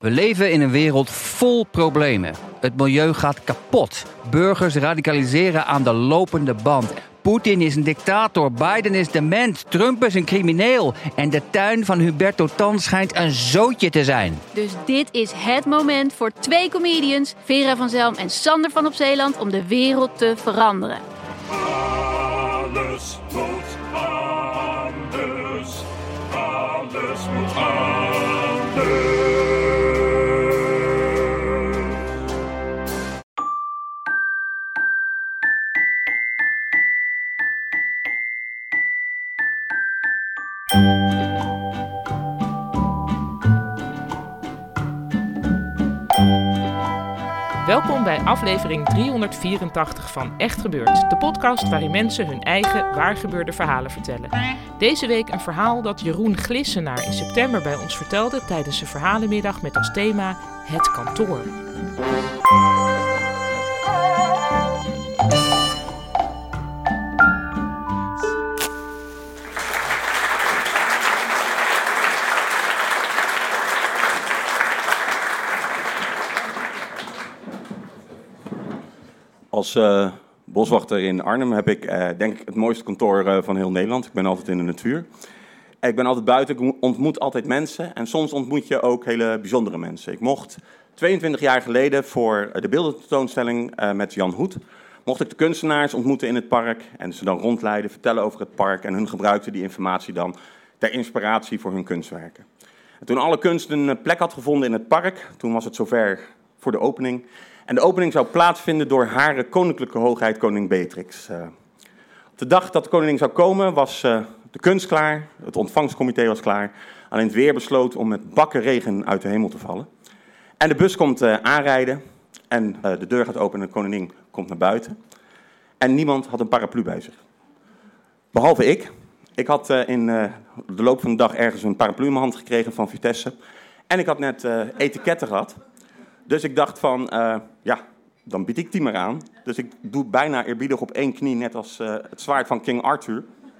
We leven in een wereld vol problemen. Het milieu gaat kapot. Burgers radicaliseren aan de lopende band. Poetin is een dictator, Biden is dement, Trump is een crimineel. En de tuin van Huberto Tan schijnt een zootje te zijn. Dus dit is het moment voor 2 comedians, Vera van Zelm en Sander van Opzeeland, om de wereld te veranderen. Alles moet anders. Alles moet anders. Welkom bij aflevering 384 van Echt Gebeurd, de podcast waarin mensen hun eigen waargebeurde verhalen vertellen. Deze week een verhaal dat Jeroen Glissenaar in september bij ons vertelde tijdens een verhalenmiddag met als thema Het Kantoor. Als boswachter in Arnhem heb ik denk ik het mooiste kantoor van heel Nederland. Ik ben altijd in de natuur. Ik ben altijd buiten, ik ontmoet altijd mensen. En soms ontmoet je ook hele bijzondere mensen. Ik mocht 22 jaar geleden voor de beeldententoonstelling met Jan Hoed, mocht ik de kunstenaars ontmoeten in het park en ze dan rondleiden, vertellen over het park. En hun gebruikten die informatie dan ter inspiratie voor hun kunstwerken. En toen alle kunst een plek had gevonden in het park, toen was het zover voor de opening. En de opening zou plaatsvinden door Hare Koninklijke Hoogheid Koningin Beatrix. Op de dag dat de koningin zou komen was de kunst klaar, het ontvangstcomité was klaar. Alleen het weer besloot om met bakken regen uit de hemel te vallen. En de bus komt aanrijden en de deur gaat open en de koningin komt naar buiten. En niemand had een paraplu bij zich. Behalve ik. Ik had in de loop van de dag ergens een paraplu in mijn hand gekregen van Vitesse. En ik had net etiketten gehad. Dus ik dacht van, dan bied ik die maar aan. Dus ik doe bijna eerbiedig op 1 knie, net als het zwaard van King Arthur.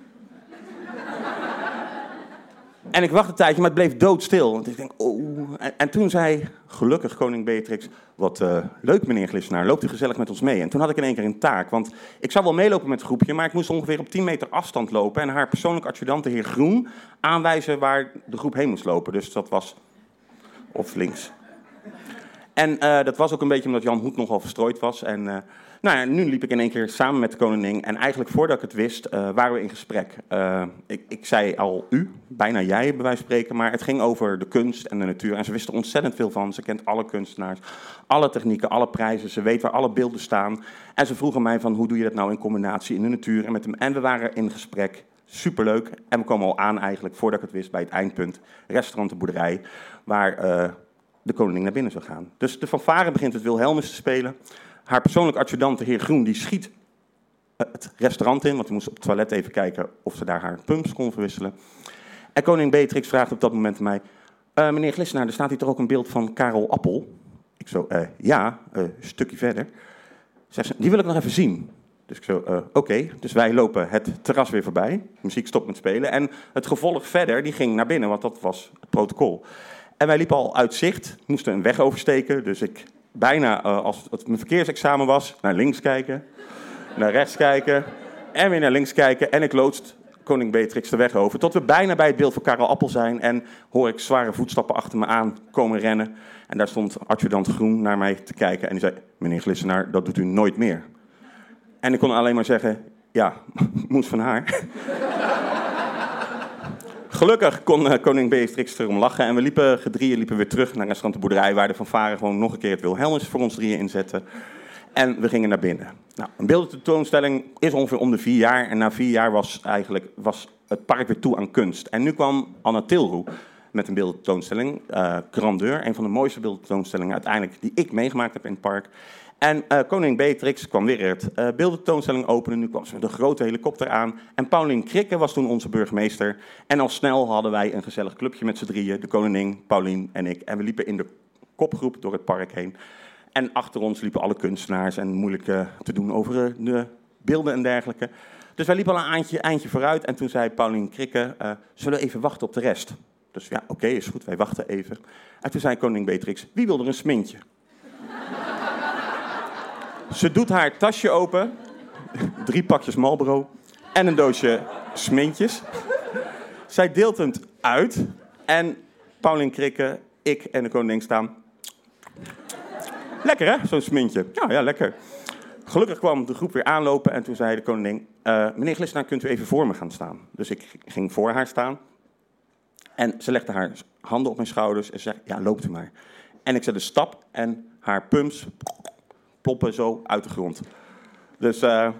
En ik wacht een tijdje, maar het bleef doodstil. Want ik denk, En toen zei gelukkig koningin Beatrix, wat leuk meneer Glissenaar, loopt u gezellig met ons mee. En toen had ik in één keer een taak, want ik zou wel meelopen met het groepje, maar ik moest ongeveer op 10 meter afstand lopen. En haar persoonlijk adjudant, de heer Groen, aanwijzen waar de groep heen moest lopen. Dus dat was of links. En dat was ook een beetje omdat Jan Hoed nogal verstrooid was. En nu liep ik in één keer samen met de koningin. En eigenlijk voordat ik het wist, waren we in gesprek. Ik zei al u, bijna jij bij wijze van spreken. Maar het ging over de kunst en de natuur. En ze wist er ontzettend veel van. Ze kent alle kunstenaars, alle technieken, alle prijzen. Ze weet waar alle beelden staan. En ze vroegen mij van, hoe doe je dat nou in combinatie in de natuur en met hem. En we waren in gesprek. Superleuk. En we komen al aan eigenlijk, voordat ik het wist, bij het eindpunt. Restaurant De Boerderij, waar de koningin naar binnen zou gaan. Dus de fanfare begint het Wilhelmus te spelen. Haar persoonlijk adjudant, de heer Groen, die schiet het restaurant in, want die moest op het toilet even kijken of ze daar haar pumps kon verwisselen. En koningin Beatrix vraagt op dat moment aan mij, meneer Glissenaar, er staat hier toch ook een beeld van Karel Appel? Ik zo, een stukje verder. Zegt ze, die wil ik nog even zien. Dus ik zo, oké. Dus wij lopen het terras weer voorbij. De muziek stopt met spelen. En het gevolg verder, die ging naar binnen, want dat was het protocol. En wij liepen al uit zicht, moesten een weg oversteken. Dus ik bijna, als het mijn verkeersexamen was, naar links kijken, naar rechts kijken en weer naar links kijken. En ik loodst koningin Beatrix de weg over. Tot we bijna bij het beeld van Karel Appel zijn. En hoor ik zware voetstappen achter me aan komen rennen. En daar stond adjudant Groen naar mij te kijken. En die zei, meneer Glissenaar, dat doet u nooit meer. En ik kon alleen maar zeggen, ja, moest van haar. Gelukkig kon koningin Beatrix erom lachen en we liepen weer terug naar restaurant De Boerderij, waar de fanfare gewoon nog een keer het Wilhelmus voor ons 3 inzette. En we gingen naar binnen. Nou, een beeldententoonstelling is ongeveer om de 4 jaar en na 4 jaar was het park weer toe aan kunst. En nu kwam Anna Tilroe met een beeldententoonstelling, Grandeur, een van de mooiste beeldententoonstellingen uiteindelijk die ik meegemaakt heb in het park. En koningin Beatrix kwam weer het beeldententoonstelling openen. Nu kwam ze met een grote helikopter aan. En Paulien Krikke was toen onze burgemeester. En al snel hadden wij een gezellig clubje met z'n drieën. De koningin, Paulien en ik. En we liepen in de kopgroep door het park heen. En achter ons liepen alle kunstenaars en moeilijk te doen over de beelden en dergelijke. Dus wij liepen al een eindje vooruit. En toen zei Paulien Krikke, zullen we even wachten op de rest? Dus ja, oké, is goed, wij wachten even. En toen zei koningin Beatrix, wie wil er een smintje? Ze doet haar tasje open, 3 pakjes Marlboro en een doosje smintjes. Zij deelt het uit en Paulien Krikke, ik en de koningin staan. Lekker hè, zo'n smintje. Ja, lekker. Gelukkig kwam de groep weer aanlopen en toen zei de koningin, meneer Glissenaar, kunt u even voor me gaan staan? Dus ik ging voor haar staan en ze legde haar handen op mijn schouders en zei, ja, loopt u maar. En ik zette een stap en haar pumps ploppen zo uit de grond. Dus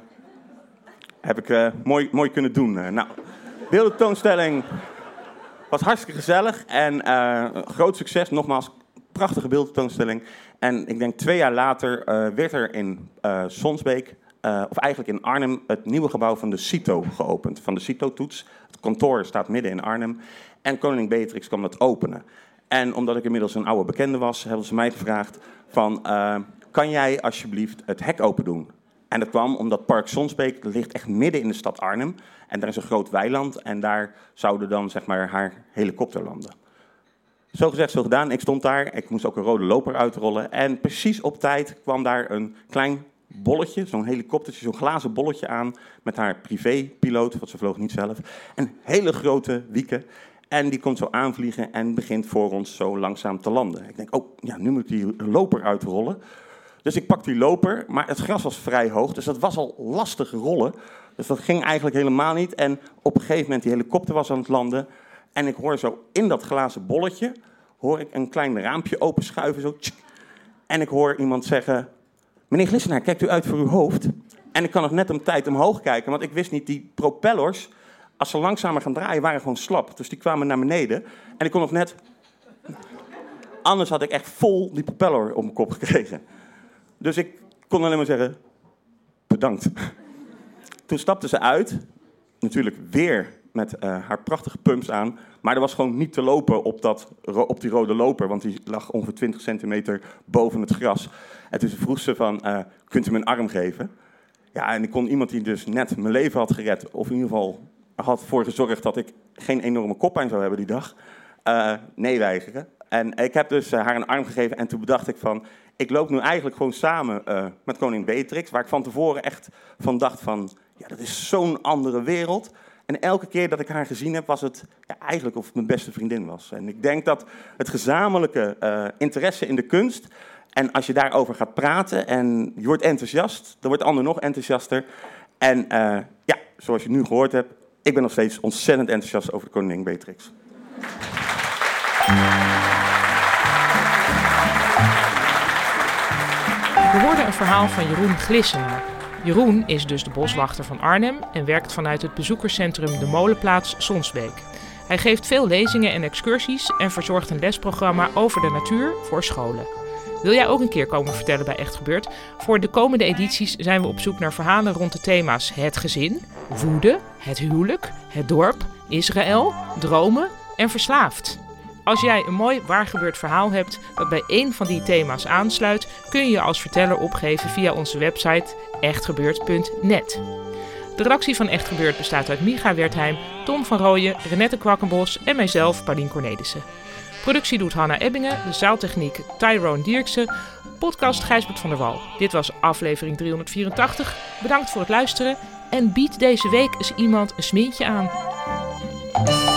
heb ik mooi kunnen doen. Nou, beeldentoonstelling was hartstikke gezellig en groot succes. Nogmaals, prachtige beeldentoonstelling. En ik denk 2 jaar later werd er in Sonsbeek, of eigenlijk in Arnhem, het nieuwe gebouw van de CITO geopend. Van de CITO-toets. Het kantoor staat midden in Arnhem. En koningin Beatrix kwam dat openen. En omdat ik inmiddels een oude bekende was, hebben ze mij gevraagd van, kan jij alsjeblieft het hek open doen? En dat kwam omdat Park Sonsbeek ligt echt midden in de stad Arnhem. En daar is een groot weiland en daar zouden dan zeg maar haar helikopter landen. Zo gezegd, zo gedaan. Ik stond daar, ik moest ook een rode loper uitrollen. En precies op tijd kwam daar een klein bolletje, zo'n helikoptertje, zo'n glazen bolletje aan met haar privépiloot, want ze vloog niet zelf. Een hele grote Wieke. En die komt zo aanvliegen en begint voor ons zo langzaam te landen. Ik denk, oh ja, nu moet ik die loper uitrollen. Dus ik pak die loper, maar het gras was vrij hoog, dus dat was al lastig rollen. Dus dat ging eigenlijk helemaal niet. En op een gegeven moment, die helikopter was aan het landen. En ik hoor zo in dat glazen bolletje, hoor ik een klein raampje openschuiven, zo. Tsk. En ik hoor iemand zeggen, meneer Glissenaar, kijkt u uit voor uw hoofd? En ik kan nog net op tijd omhoog kijken, want ik wist niet, die propellers, als ze langzamer gaan draaien, waren gewoon slap. Dus die kwamen naar beneden. En ik kon nog net, anders had ik echt vol die propeller op mijn kop gekregen. Dus ik kon alleen maar zeggen, bedankt. Toen stapte ze uit, natuurlijk weer met haar prachtige pumps aan. Maar er was gewoon niet te lopen op die rode loper, want die lag ongeveer 20 centimeter boven het gras. En toen vroeg ze van, kunt u me een arm geven? Ja, en ik kon iemand die dus net mijn leven had gered, of in ieder geval had ervoor gezorgd dat ik geen enorme koppijn zou hebben die dag, nee weigeren. En ik heb dus haar een arm gegeven en toen bedacht ik van, ik loop nu eigenlijk gewoon samen met koningin Beatrix, waar ik van tevoren echt van dacht van, ja, dat is zo'n andere wereld. En elke keer dat ik haar gezien heb, was het eigenlijk of het mijn beste vriendin was. En ik denk dat het gezamenlijke interesse in de kunst, en als je daarover gaat praten en je wordt enthousiast, dan wordt de ander nog enthousiaster. En ja, zoals je nu gehoord hebt, ik ben nog steeds ontzettend enthousiast over de koningin Beatrix. We hoorden een verhaal van Jeroen Glissenaar. Jeroen is dus de boswachter van Arnhem en werkt vanuit het bezoekerscentrum De Molenplaats Sonsbeek. Hij geeft veel lezingen en excursies en verzorgt een lesprogramma over de natuur voor scholen. Wil jij ook een keer komen vertellen bij Echt Gebeurd? Voor de komende edities zijn we op zoek naar verhalen rond de thema's het gezin, woede, het huwelijk, het dorp, Israël, dromen en verslaafd. Als jij een mooi waargebeurd verhaal hebt dat bij één van die thema's aansluit, kun je je als verteller opgeven via onze website echtgebeurd.net. De redactie van Echt Gebeurd bestaat uit Micha Wertheim, Tom van Rooyen, Renette Kwakkenbos en mijzelf, Paulien Cornelissen. Productie doet Hanna Ebbingen, de zaaltechniek Tyrone Dierksen, podcast Gijsbert van der Wal. Dit was aflevering 384. Bedankt voor het luisteren en bied deze week eens iemand een smintje aan.